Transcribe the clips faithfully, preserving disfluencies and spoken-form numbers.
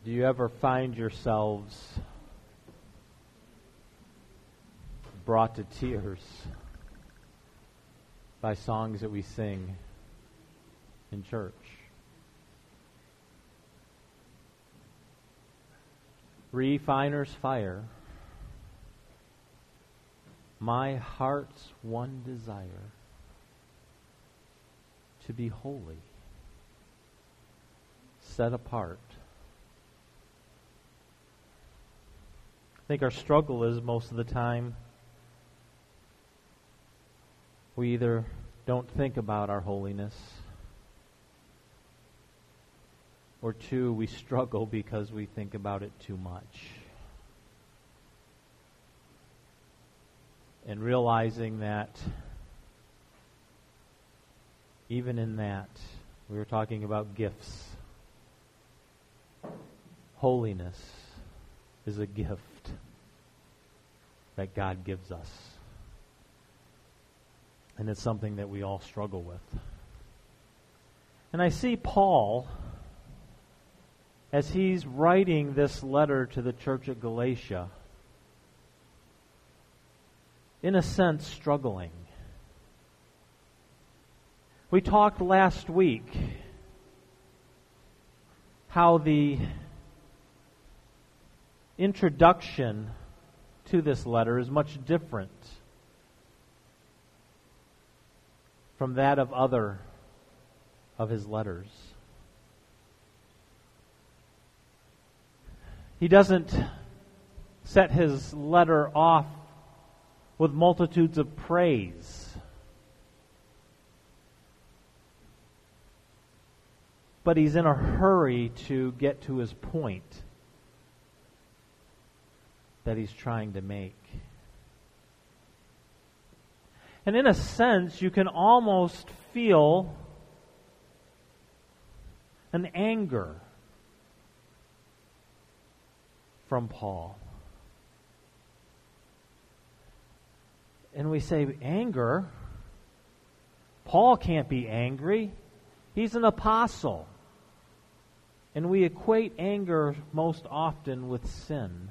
Do you ever find yourselves brought to tears by songs that we sing in church? Refiner's fire, my heart's one desire, to be holy, set apart. I think our struggle is most of the time we either don't think about our holiness, or two, we struggle because we think about it too much. And realizing that even in that, we were talking about gifts. Holiness is a gift that God gives us. And it's something that we all struggle with. And I see Paul, as he's writing this letter to the church at Galatia, in a sense, struggling. We talked last week how the introduction to this letter is much different from that of other of his letters. He doesn't set his letter off with multitudes of praise, but he's in a hurry to get to his point that he's trying to make. And in a sense, you can almost feel an anger from Paul. And we say, anger? Paul can't be angry. He's an apostle. And we equate anger most often with sin.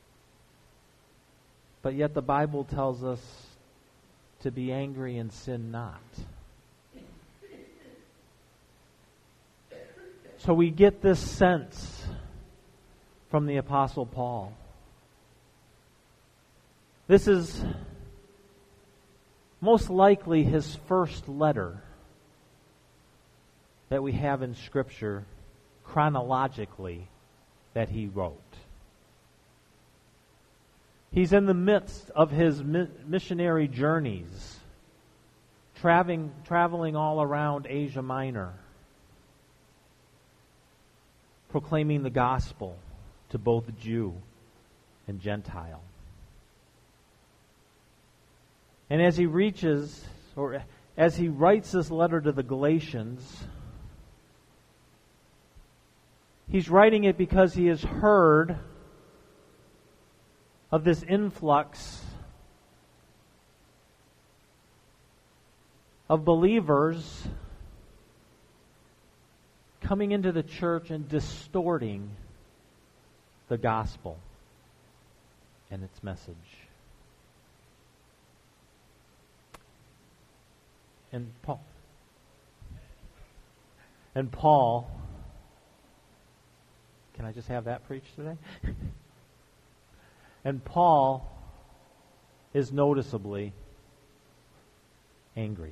But yet the Bible tells us to be angry and sin not. So we get this sense from the Apostle Paul. This is most likely his first letter that we have in Scripture chronologically that he wrote. He's in the midst of his mi- missionary journeys, traveling, traveling all around Asia Minor, proclaiming the gospel to both Jew and Gentile. And as he reaches, or as he writes this letter to the Galatians, he's writing it because he has heard of this influx of believers coming into the church and distorting the gospel and its message. And Paul, and Paul, can I just have that preached today? And Paul is noticeably angry.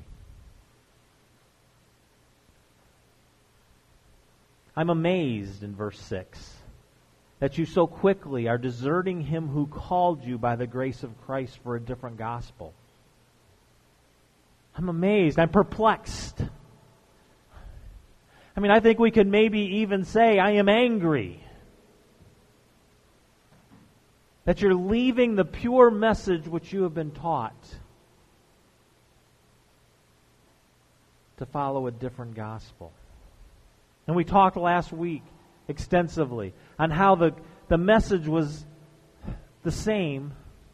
I'm amazed in verse six that you so quickly are deserting him who called you by the grace of Christ for a different gospel. I'm amazed. I'm perplexed. I mean, I think we could maybe even say, I am angry that you're leaving the pure message which you have been taught to follow a different gospel. And we talked last week extensively on how the, the message was the same,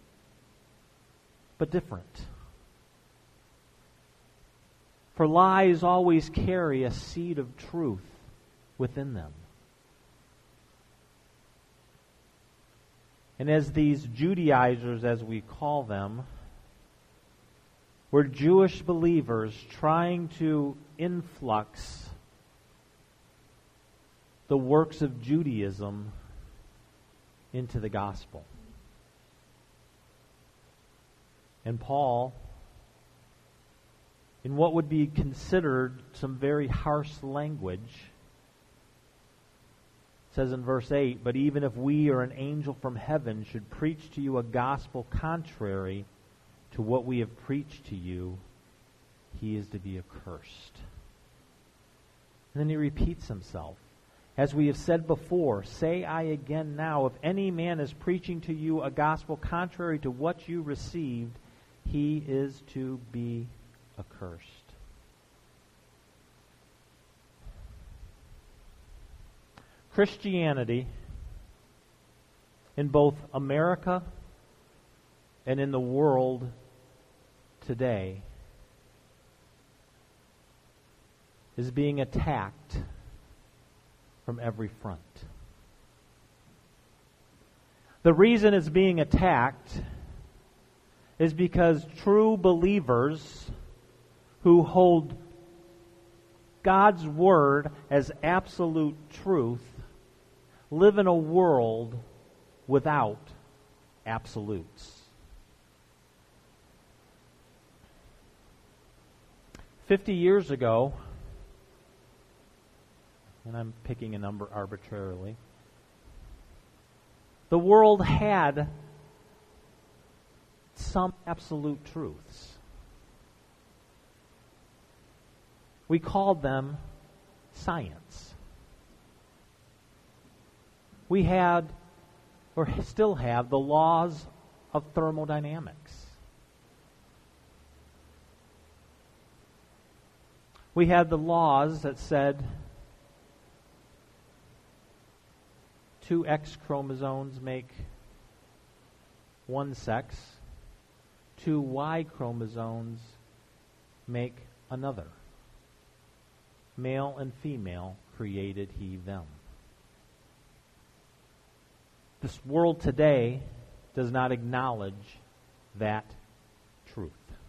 but different. For lies always carry a seed of truth within them. And as these Judaizers, as we call them, were Jewish believers trying to influx the works of Judaism into the gospel. And Paul, in what would be considered some very harsh language, says in verse eight, "But even if we or an angel from heaven should preach to you a gospel contrary to what we have preached to you, he is to be accursed." And then he repeats himself. "As we have said before, say I again now, if any man is preaching to you a gospel contrary to what you received, he is to be accursed." Christianity in both America and in the world today is being attacked from every front. The reason it's being attacked is because true believers who hold God's Word as absolute truth live in a world without absolutes. Fifty years ago, and I'm picking a number arbitrarily, the world had some absolute truths. We called them science. We had, or still have, the laws of thermodynamics. We had the laws that said two X chromosomes make one sex, two Y chromosomes make another. Male and female created he them. This world today does not acknowledge that truth.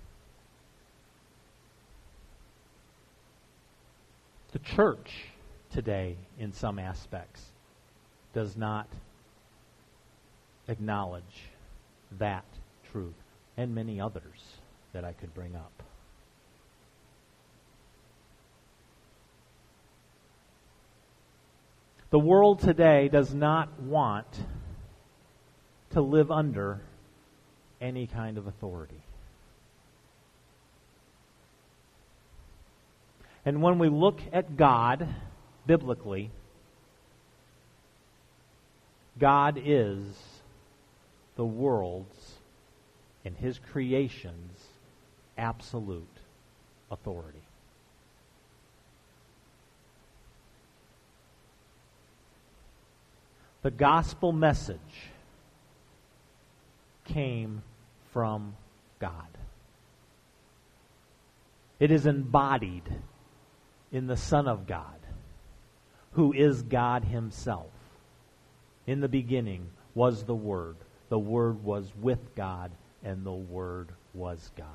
The church today, in some aspects, does not acknowledge that truth, and many others that I could bring up. The world today does not want to live under any kind of authority. And when we look at God biblically, God is the world's and His creation's absolute authority. The gospel message came from God. It is embodied in the Son of God, who is God Himself. In the beginning was the Word. The Word was with God, and the Word was God.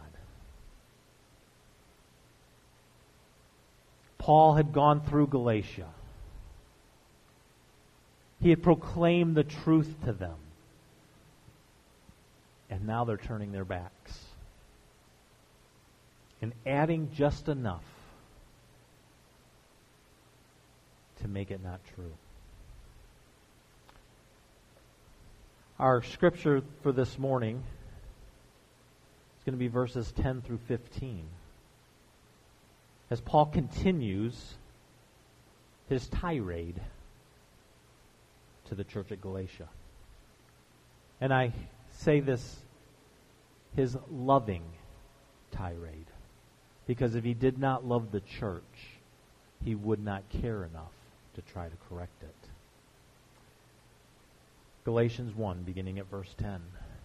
Paul had gone through Galatia. He had proclaimed the truth to them. And now they're turning their backs and adding just enough to make it not true. Our scripture for this morning is going to be verses ten through fifteen. As Paul continues his tirade to the church at Galatia. And I say this, his loving tirade. Because if he did not love the church, he would not care enough to try to correct it. Galatians one, beginning at verse ten.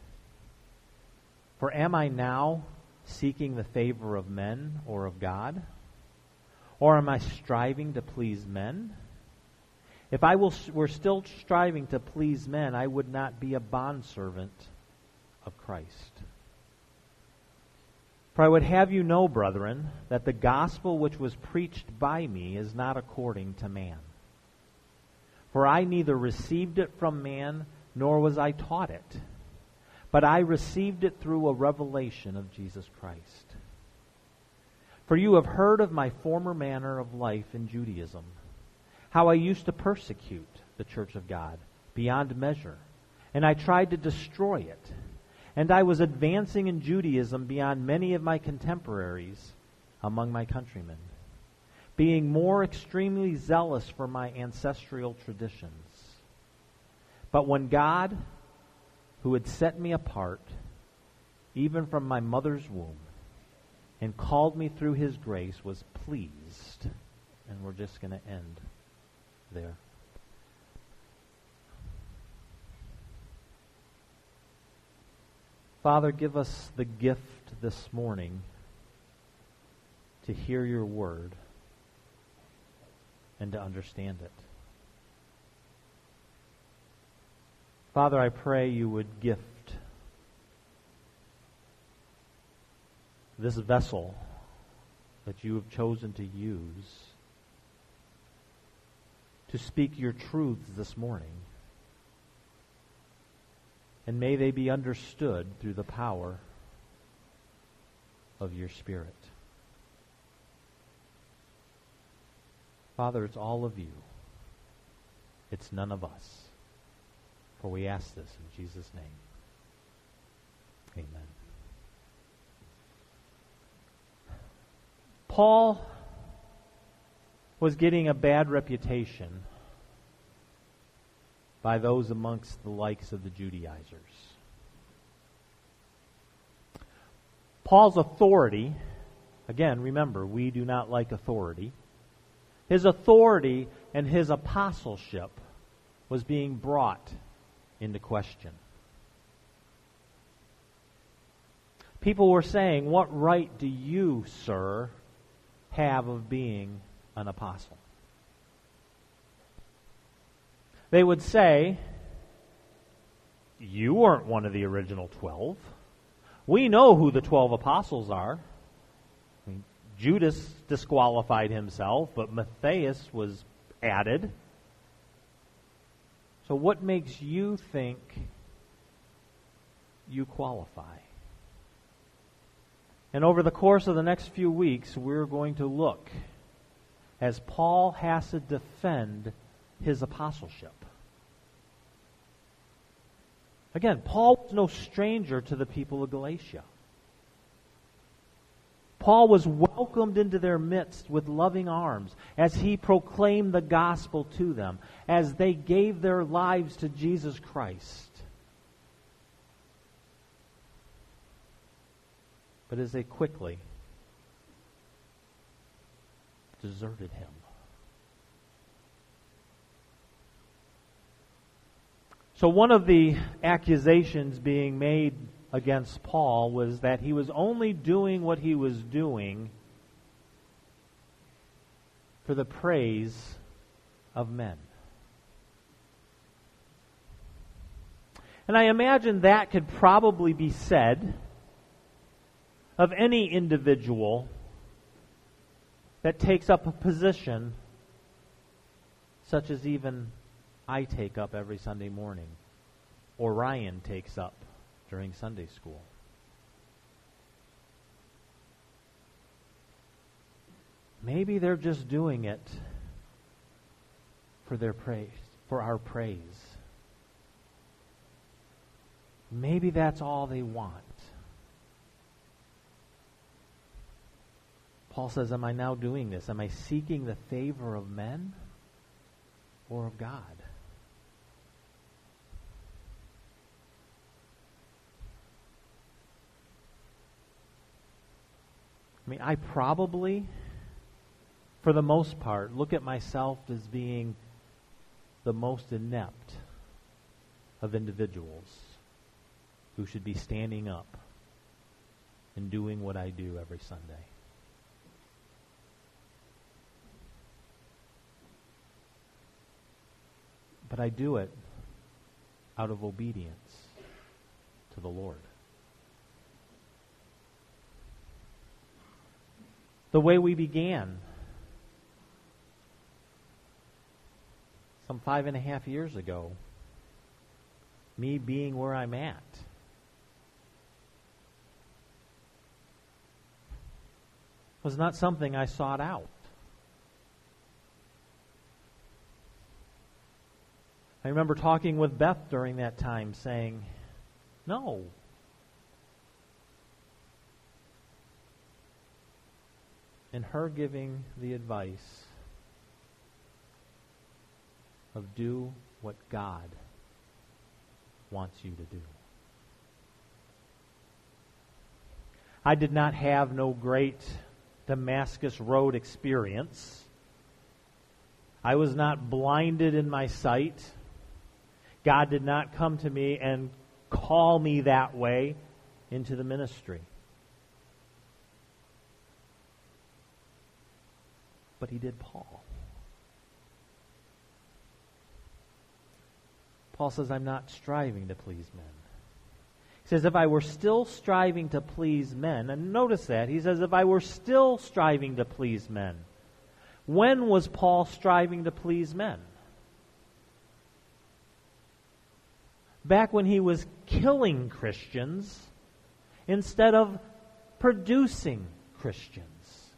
For am I now seeking the favor of men or of God? Or am I striving to please men? If I will, were still striving to please men, I would not be a bondservant of Christ. For I would have you know, brethren, that the gospel which was preached by me is not according to man. For I neither received it from man, nor was I taught it, but I received it through a revelation of Jesus Christ. For you have heard of my former manner of life in Judaism, how I used to persecute the church of God beyond measure, and I tried to destroy it. And I was advancing in Judaism beyond many of my contemporaries among my countrymen, being more extremely zealous for my ancestral traditions. But when God, who had set me apart, even from my mother's womb, and called me through His grace, was pleased, and we're just going to end there. Father, give us the gift this morning to hear your word and to understand it. Father, I pray you would gift this vessel that you have chosen to use to speak your truths this morning. And may they be understood through the power of your Spirit. Father, it's all of you. It's none of us. For we ask this in Jesus' name. Amen. Paul was getting a bad reputation by those amongst the likes of the Judaizers. Paul's authority, again, remember, we do not like authority. His authority and his apostleship was being brought into question. People were saying, "What right do you, sir, have of being an apostle?" They would say, "You weren't one of the original twelve. We know who the twelve apostles are. I mean, Judas disqualified himself, but Matthias was added. So what makes you think you qualify?" And over the course of the next few weeks, we're going to look as Paul has to defend his apostleship. Again, Paul was no stranger to the people of Galatia. Paul was welcomed into their midst with loving arms as he proclaimed the gospel to them, as they gave their lives to Jesus Christ. But as they quickly deserted him. So one of the accusations being made against Paul was that he was only doing what he was doing for the praise of men. And I imagine that could probably be said of any individual that takes up a position such as even I take up every Sunday morning, or Ryan takes up during Sunday school. Maybe they're just doing it for their praise, for our praise. Maybe that's all they want. Paul says, am I now doing this? Am I seeking the favor of men or of God? I mean, I probably, for the most part, look at myself as being the most inept of individuals who should be standing up and doing what I do every Sunday. but I do it out of obedience to the Lord. The way we began some five and a half years ago, me being where I'm at, was not something I sought out. I remember talking with Beth during that time saying, no. And her giving the advice of do what God wants you to do. I did not have no great Damascus Road experience. I was not blinded in my sight. God did not come to me and call me that way into the ministry. But he did Paul. Paul says, I'm not striving to please men. He says, if I were still striving to please men, and notice that, he says, if I were still striving to please men, when was Paul striving to please men? Back when he was killing Christians instead of producing Christians.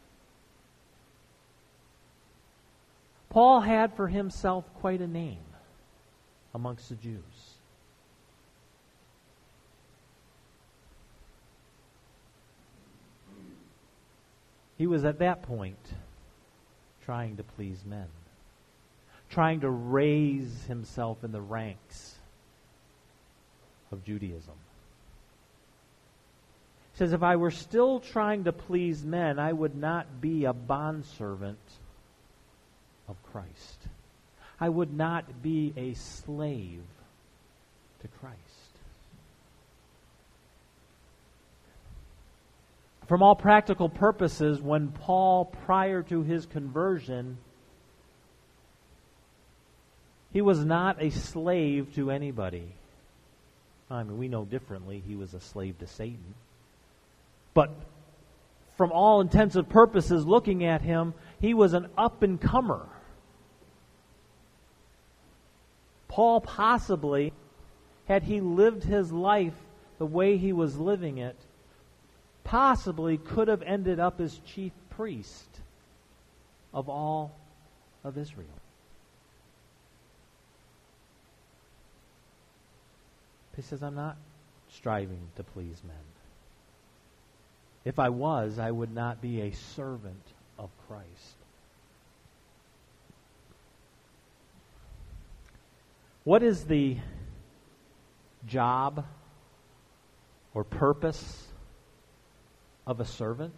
Paul had for himself quite a name amongst the Jews. He was at that point trying to please men, trying to raise himself in the ranks of Judaism. He says, if I were still trying to please men, I would not be a bondservant of Christ. I would not be a slave to Christ. From all practical purposes, when Paul, prior to his conversion, he was not a slave to anybody. I mean, we know differently. He was a slave to Satan. But from all intents and purposes, looking at him, he was an up-and-comer. Paul possibly, had he lived his life the way he was living it, possibly could have ended up as chief priest of all of Israel. He says, I'm not striving to please men. If I was, I would not be a servant of Christ. What is the job or purpose of a servant?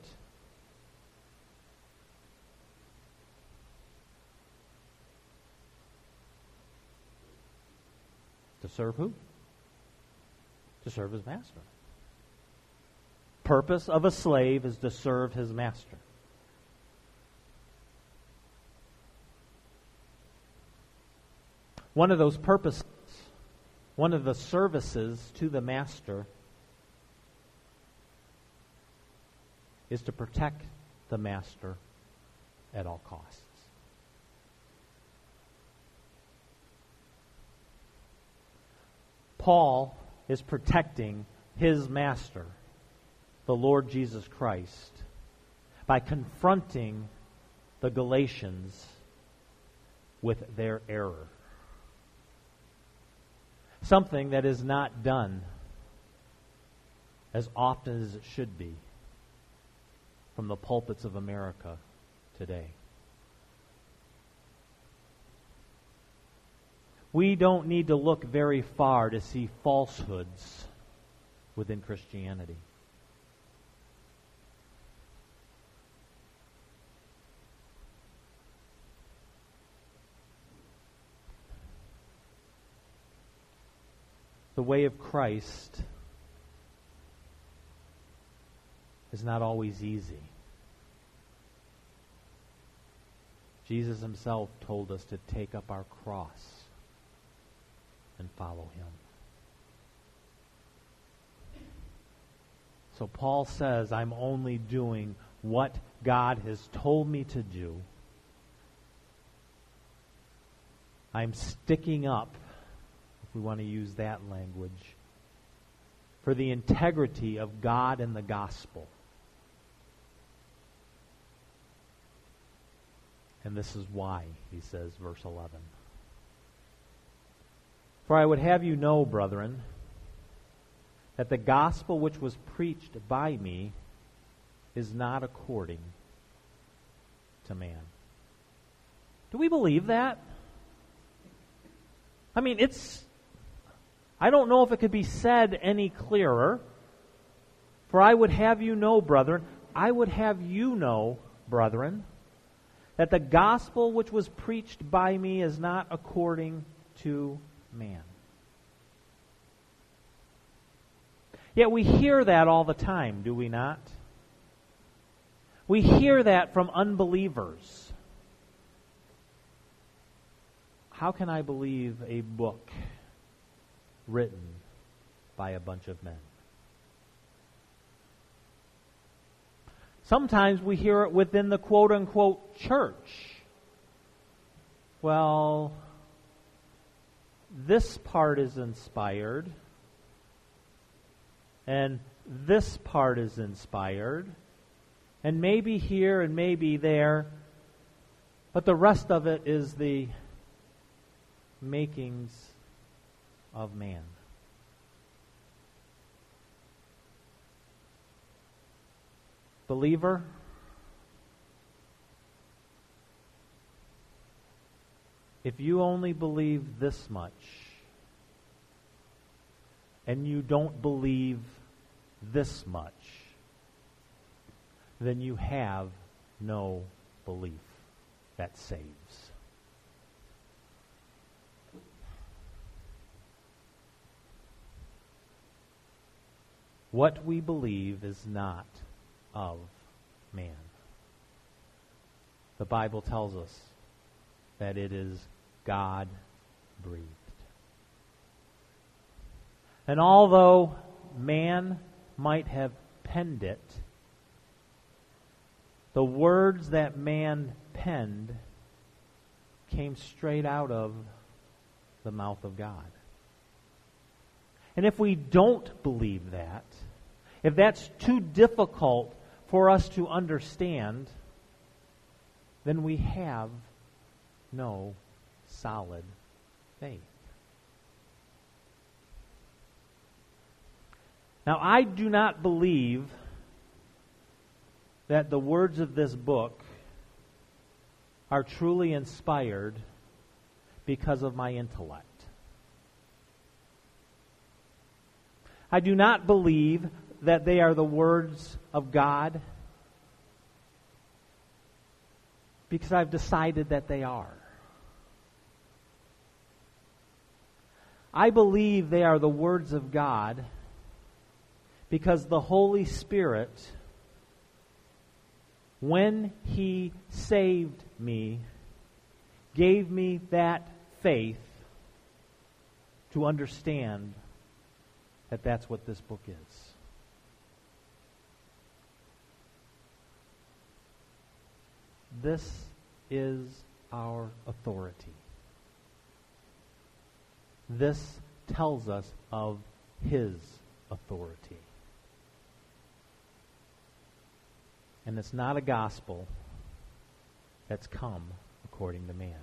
To serve who? To serve his master. Purpose of a slave is to serve his master. One of those purposes, one of the services to the master is to protect the master at all costs. Paul is protecting his master, the Lord Jesus Christ, by confronting the Galatians with their error. Something that is not done as often as it should be from the pulpits of America today. We don't need to look very far to see falsehoods within Christianity. The way of Christ is not always easy. Jesus himself told us to take up our cross and follow him. So Paul says, I'm only doing what God has told me to do. I'm sticking up, if we want to use that language, for the integrity of God and the gospel. And this is why, he says, verse eleven. For I would have you know, brethren, that the gospel which was preached by me is not according to man. Do we believe that? I mean, it's, I don't know if it could be said any clearer. For I would have you know, brethren, I would have you know, brethren, that the gospel which was preached by me is not according to man. Yet we hear that all the time, do we not? We hear that from unbelievers. How can I believe a book written by a bunch of men? Sometimes we hear it within the quote-unquote church. Well, this part is inspired, and this part is inspired, and maybe here and maybe there, but the rest of it is the makings of man. Believer, if you only believe this much, and you don't believe this much, then you have no belief that saves. What we believe is not of man. The Bible tells us that it is God-breathed. And although man might have penned it, the words that man penned came straight out of the mouth of God. And if we don't believe that, if that's too difficult for us to understand, then we have no solid faith. Now, I do not believe that the words of this book are truly inspired because of my intellect. I do not believe that they are the words of God because I've decided that they are. I believe they are the words of God because the Holy Spirit, when He saved me, gave me that faith to understand that that's what this book is. This is our authority. This tells us of His authority. And it's not a gospel that's come according to man.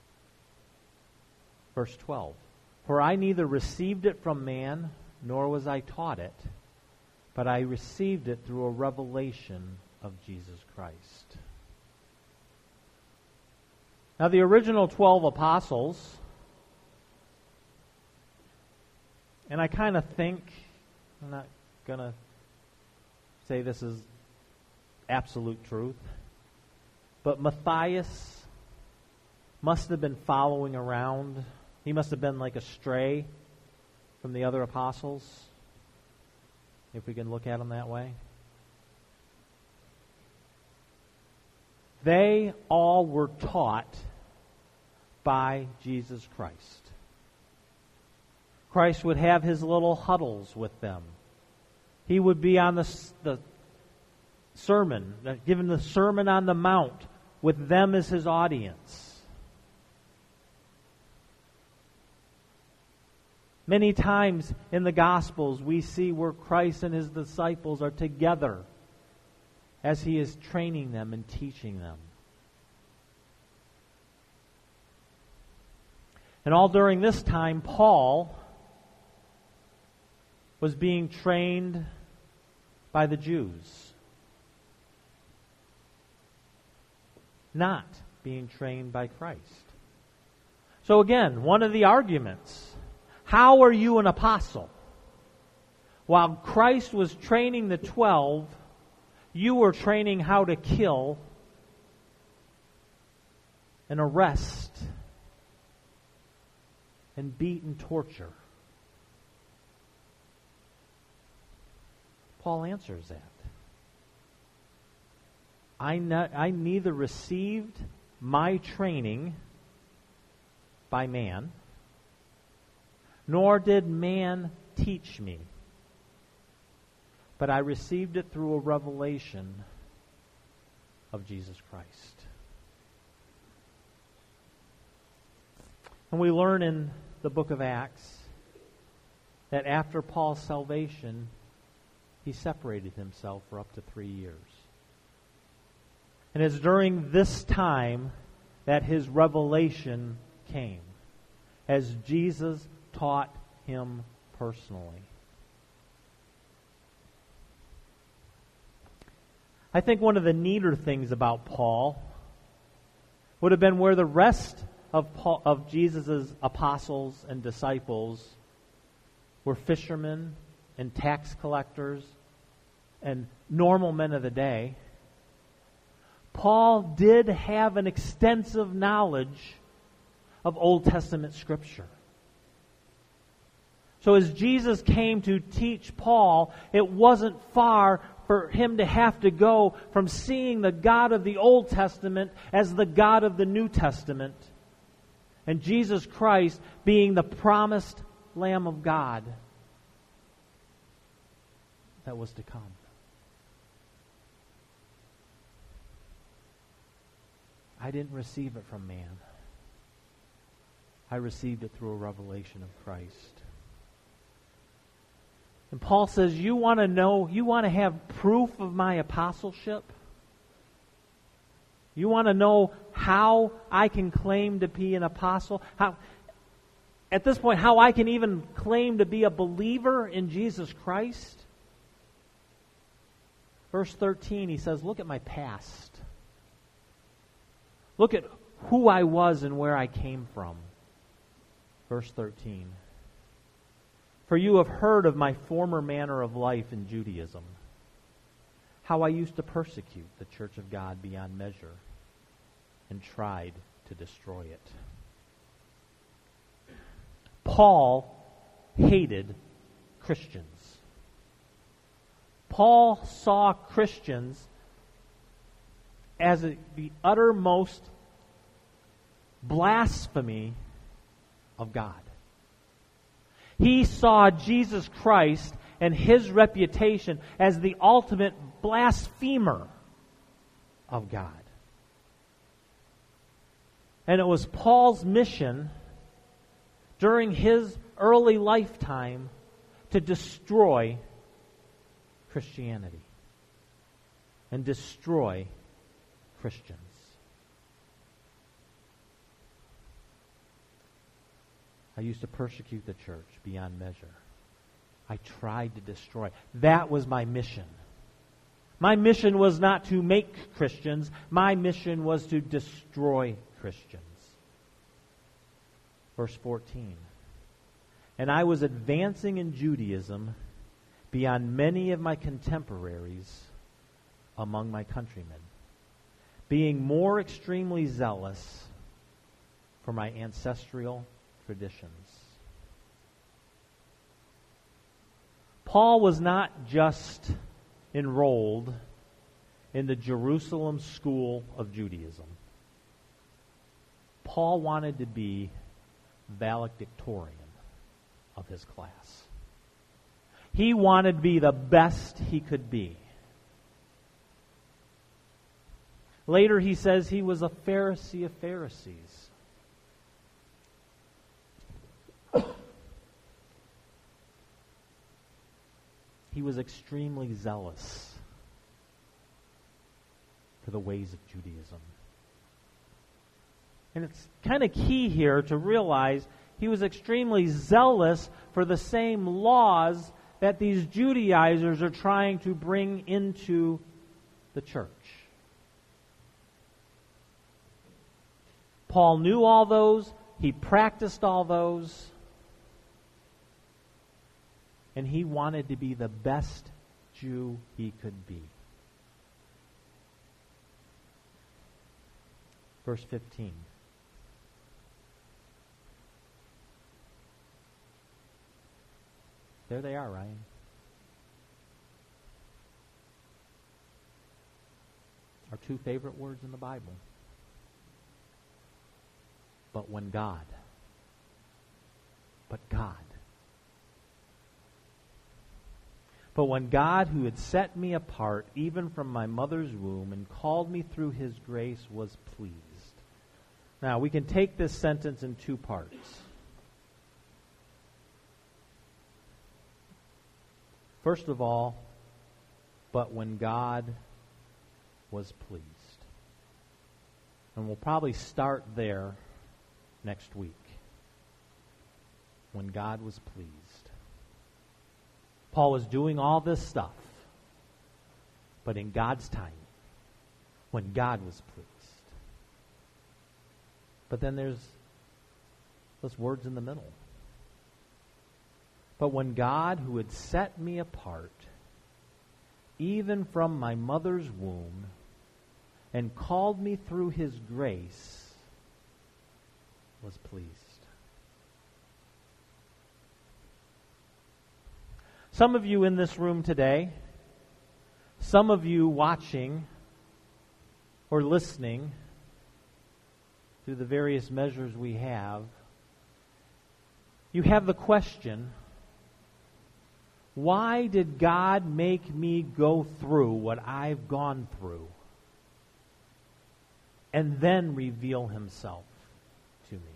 Verse twelve. For I neither received it from man, nor was I taught it, but I received it through a revelation of Jesus Christ. Now, the original twelve apostles, and I kind of think, I'm not going to say this is absolute truth, but Matthias must have been following around. He must have been like a stray from the other apostles, if we can look at them that way. They all were taught by Jesus Christ. Christ would have his little huddles with them. He would be on the, the sermon, given the Sermon on the Mount, with them as his audience. Many times in the Gospels, we see where Christ and his disciples are together as he is training them and teaching them. And all during this time, Paul was being trained by the Jews, not being trained by Christ. So again, one of the arguments, how are you an apostle? While Christ was training the twelve, you were training how to kill and arrest and beat and torture. Paul answers that. I, ne- I neither received my training by man, nor did man teach me, but I received it through a revelation of Jesus Christ. And we learn in the book of Acts that after Paul's salvation, he separated himself for up to three years. And it's during this time that his revelation came, as Jesus taught him personally. I think one of the neater things about Paul would have been where the rest of Paul, of Jesus' apostles and disciples were fishermen and tax collectors and normal men of the day. Paul did have an extensive knowledge of Old Testament Scripture. So as Jesus came to teach Paul, it wasn't far for him to have to go from seeing the God of the Old Testament as the God of the New Testament, and Jesus Christ being the promised Lamb of God that was to come. I didn't receive it from man. I received it through a revelation of Christ. And Paul says, you want to know, you want to have proof of my apostleship? You want to know how I can claim to be an apostle? How, at this point, how I can even claim to be a believer in Jesus Christ? Verse thirteen, he says, look at my past. Look at who I was and where I came from. Verse thirteen. For you have heard of my former manner of life in Judaism, how I used to persecute the church of God beyond measure and tried to destroy it. Paul hated Christians. Paul saw Christians as a, the uttermost blasphemy of God. He saw Jesus Christ and his reputation as the ultimate blasphemer of God. And it was Paul's mission during his early lifetime to destroy Christianity and destroy Christians. I used to persecute the church beyond measure. I tried to destroy. That was my mission. My mission was not to make Christians. My mission was to destroy Christians. Verse fourteen. And I was advancing in Judaism beyond many of my contemporaries among my countrymen, being more extremely zealous for my ancestral traditions. Paul was not just enrolled in the Jerusalem school of Judaism. Paul wanted to be valedictorian of his class. He wanted to be the best he could be. Later he says he was a Pharisee of Pharisees. He was extremely zealous for the ways of Judaism. And it's kind of key here to realize he was extremely zealous for the same laws that these Judaizers are trying to bring into the church. Paul knew all those. He practiced all those. And he wanted to be the best Jew he could be. Verse fifteen. There they are, Ryan. Our two favorite words in the Bible. But when God. But God. But when God, who had set me apart, even from my mother's womb, and called me through his grace, was pleased. Now, we can take this sentence in two parts. First of all, but when God was pleased. And we'll probably start there next week. When God was pleased. Paul was doing all this stuff, but in God's time, when God was pleased. But then there's those words in the middle. But when God, who had set me apart, even from my mother's womb, and called me through his grace, was pleased. Some of you in this room today, some of you watching or listening through the various measures we have, you have the question, why did God make me go through what I've gone through and then reveal himself to me?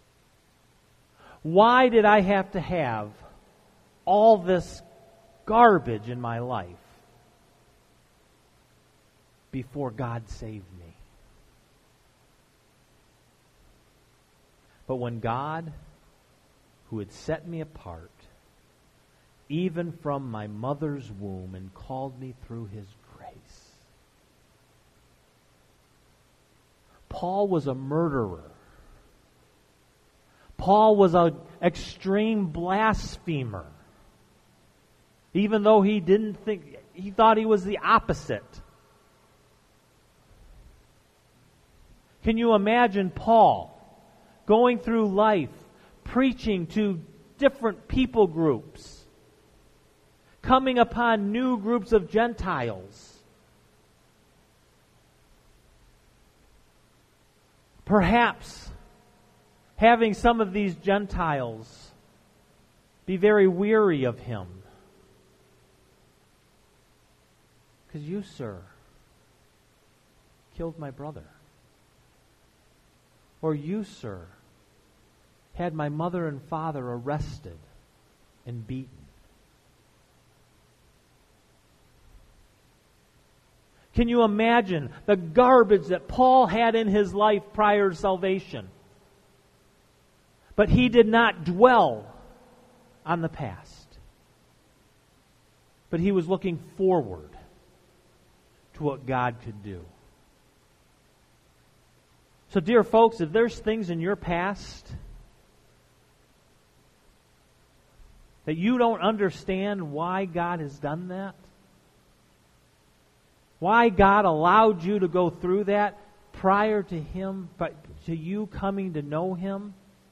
Why did I have to have all this garbage in my life before God saved me? But when God, who had set me apart, even from my mother's womb, and called me through his grace. Paul was a murderer. Paul was an extreme blasphemer. Even though he didn't think, he thought he was the opposite. Can you imagine Paul going through life, preaching to different people groups, coming upon new groups of Gentiles, perhaps having some of these Gentiles be very weary of him? Because you, sir, killed my brother. Or you, sir, had my mother and father arrested and beaten. Can you imagine the garbage that Paul had in his life prior to salvation? But he did not dwell on the past. But he was looking forward to what God could do. So, dear folks, if there's things in your past that you don't understand why God has done that, why God allowed you to go through that prior to Him, but to you coming to know Him,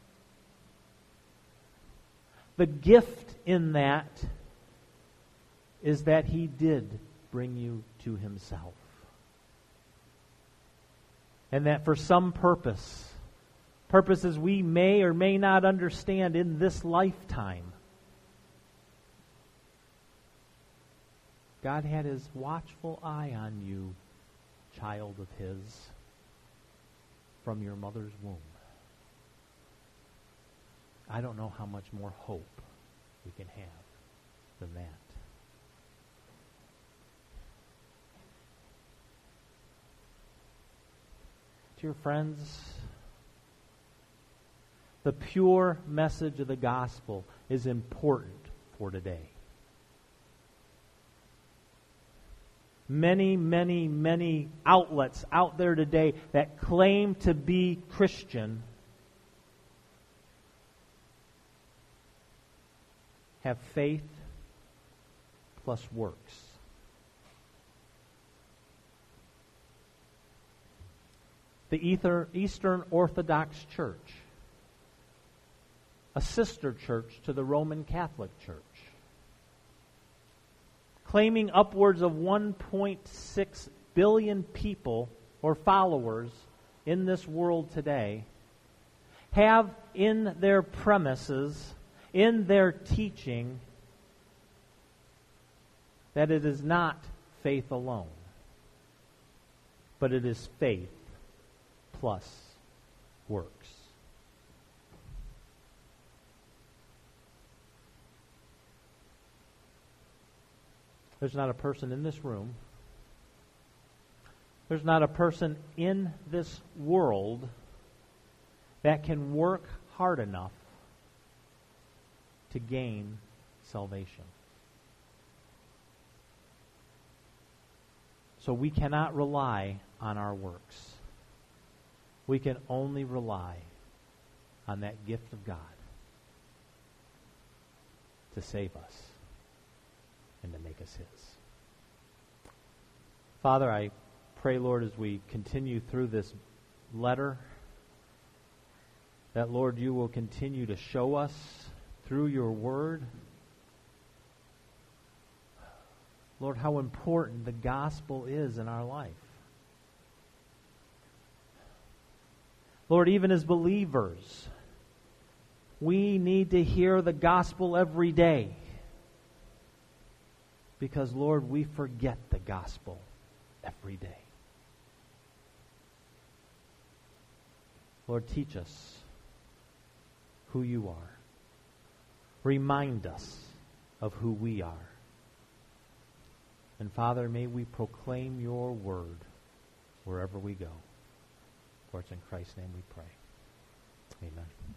the gift in that is that He did bring you to Himself. And that for some purpose, purposes we may or may not understand in this lifetime, God had his watchful eye on you, child of his, from your mother's womb. I don't know how much more hope we can have than that. Dear friends, the pure message of the gospel is important for today. Many, many, many outlets out there today that claim to be Christian have faith plus works. The Eastern Orthodox Church, a sister church to the Roman Catholic Church, claiming upwards of one point six billion people or followers in this world today, have in their premises, in their teaching, that it is not faith alone, but it is faith plus works. There's not a person in this room, there's not a person in this world that can work hard enough to gain salvation. So we cannot rely on our works. We can only rely on that gift of God to save us and to make us His. Father, I pray, Lord, as we continue through this letter, that, Lord, you will continue to show us through your word, Lord, how important the gospel is in our life. Lord, even as believers, we need to hear the gospel every day. Because, Lord, we forget the gospel every day. Lord, teach us who you are. Remind us of who we are. And, Father, may we proclaim your word wherever we go. For it's in Christ's name we pray. Amen.